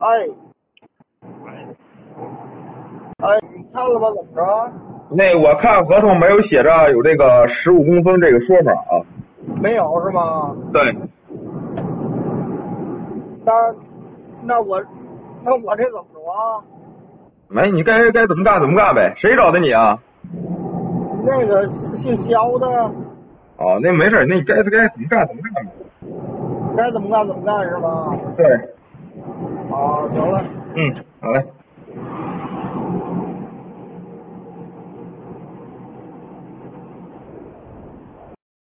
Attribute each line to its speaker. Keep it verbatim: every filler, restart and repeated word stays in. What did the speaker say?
Speaker 1: 哎，哎，你看了吗？怎么着？
Speaker 2: 那我看合同没有写着有这个十五公分这个说法啊。
Speaker 1: 没有是吗？
Speaker 2: 对。
Speaker 1: 那那我那我这怎么着啊？
Speaker 2: 没，你该该怎么干怎么干呗。谁找的你啊？
Speaker 1: 那个姓肖的。
Speaker 2: 哦，那没事，那该该怎么干怎么干呗。
Speaker 1: 该怎么干怎么干是吧？
Speaker 2: 对。
Speaker 1: 哦，行了。
Speaker 2: 嗯，好嘞。